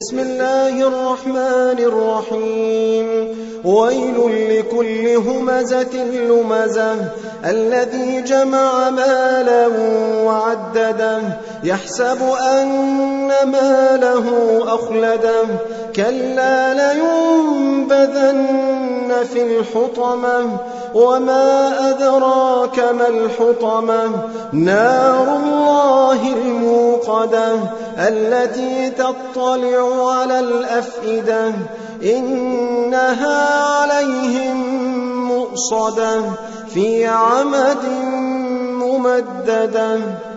بسم الله الرحمن الرحيم ويل لكل همزة لمزة الذي جمع مالا وعدده يحسب أن ماله أخلده كلا لينبذن في الحطمة وما أدراك ما الحطمة نار الله الموقدة التي تطلع على الأفئدة إنها عليهم مؤصدة في عمد ممددة.